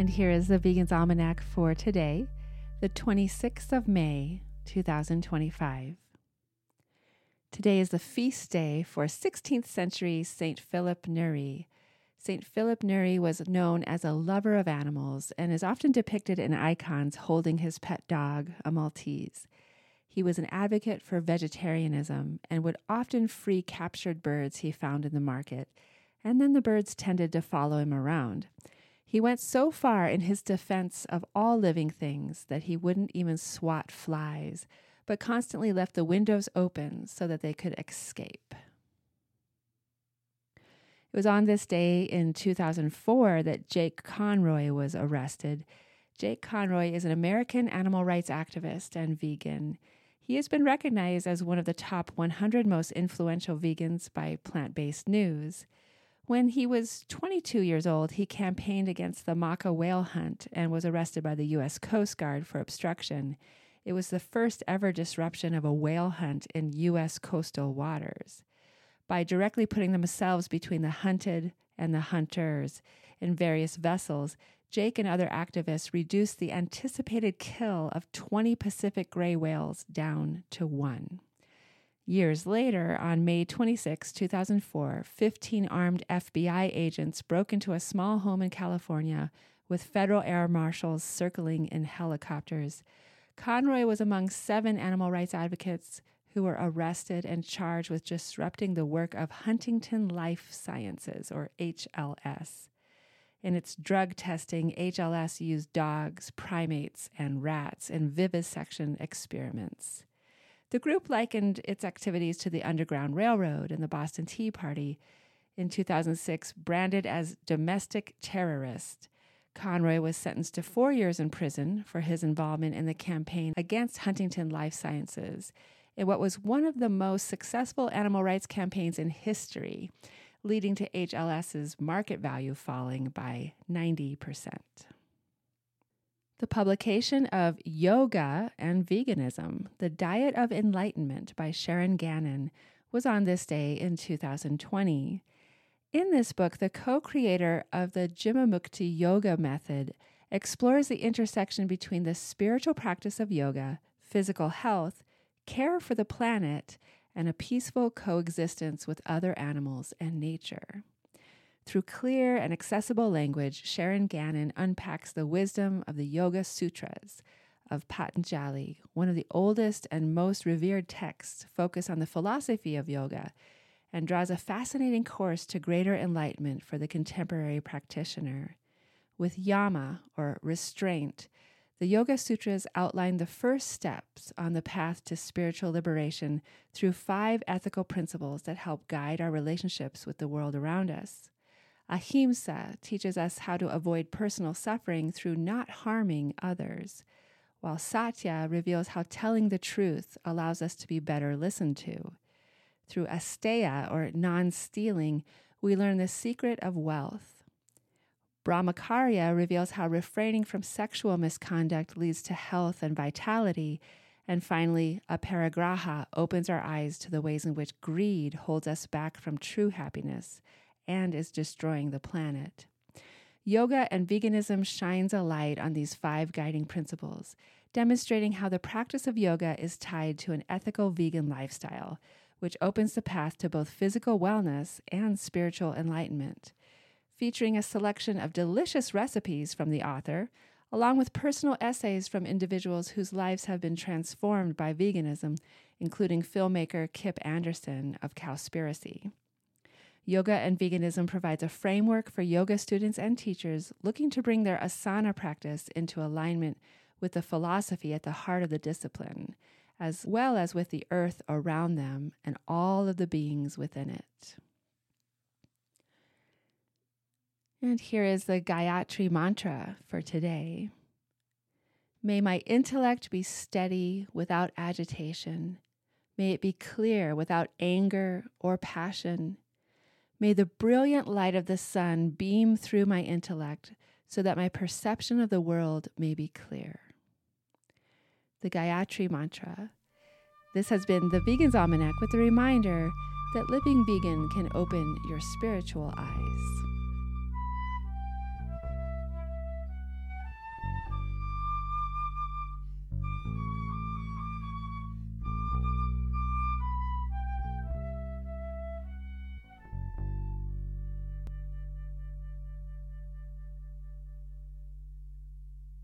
And here is the Vegan's Almanac for today, the 26th of May, 2025. Today is the feast day for 16th century St. Philip Neri. St. Philip Neri was known as a lover of animals and is often depicted in icons holding his pet dog, a Maltese. He was an advocate for vegetarianism and would often free captured birds he found in the market, and then the birds tended to follow him around. He went so far in his defense of all living things that he wouldn't even swat flies, but constantly left the windows open so that they could escape. It was on this day in 2004 that Jake Conroy was arrested. Jake Conroy is an American animal rights activist and vegan. He has been recognized as one of the top 100 most influential vegans by Plant-Based News. When he was 22 years old, he campaigned against the Maka whale hunt and was arrested by the U.S. Coast Guard for obstruction. It was the first ever disruption of a whale hunt in U.S. coastal waters. By directly putting themselves between the hunted and the hunters in various vessels, Jake and other activists reduced the anticipated kill of 20 Pacific gray whales down to 1. Years later, on May 26, 2004, 15 armed FBI agents broke into a small home in California with federal air marshals circling in helicopters. Conroy was among 7 animal rights advocates who were arrested and charged with disrupting the work of Huntington Life Sciences, or HLS. In its drug testing, HLS used dogs, primates, and rats in vivisection experiments. The group likened its activities to the Underground Railroad and the Boston Tea Party. In 2006, branded as domestic terrorist, Conroy was sentenced to 4 years in prison for his involvement in the campaign against Huntington Life Sciences in what was one of the most successful animal rights campaigns in history, leading to HLS's market value falling by 90%. The publication of Yoga and Veganism, The Diet of Enlightenment by Sharon Gannon, was on this day in 2020. In this book, the co-creator of the Jivamukti Yoga method explores the intersection between the spiritual practice of yoga, physical health, care for the planet, and a peaceful coexistence with other animals and nature. Through clear and accessible language, Sharon Gannon unpacks the wisdom of the Yoga Sutras of Patanjali, one of the oldest and most revered texts focused on the philosophy of yoga, and draws a fascinating course to greater enlightenment for the contemporary practitioner. With yama, or restraint, the Yoga Sutras outline the first steps on the path to spiritual liberation through 5 ethical principles that help guide our relationships with the world around us. Ahimsa teaches us how to avoid personal suffering through not harming others, while Satya reveals how telling the truth allows us to be better listened to. Through Asteya, or non-stealing, we learn the secret of wealth. Brahmacharya reveals how refraining from sexual misconduct leads to health and vitality. And finally, Aparigraha opens our eyes to the ways in which greed holds us back from true happiness and is destroying the planet. Yoga and veganism shines a light on these 5 guiding principles, demonstrating how the practice of yoga is tied to an ethical vegan lifestyle, which opens the path to both physical wellness and spiritual enlightenment. Featuring a selection of delicious recipes from the author, along with personal essays from individuals whose lives have been transformed by veganism, including filmmaker Kip Anderson of Cowspiracy. Yoga and Veganism provides a framework for yoga students and teachers looking to bring their asana practice into alignment with the philosophy at the heart of the discipline, as well as with the earth around them and all of the beings within it. And here is the Gayatri Mantra for today. May my intellect be steady without agitation. May it be clear without anger or passion. May the brilliant light of the sun beam through my intellect so that my perception of the world may be clear. The Gayatri Mantra. This has been the Vegan's Almanac with a reminder that living vegan can open your spiritual eyes.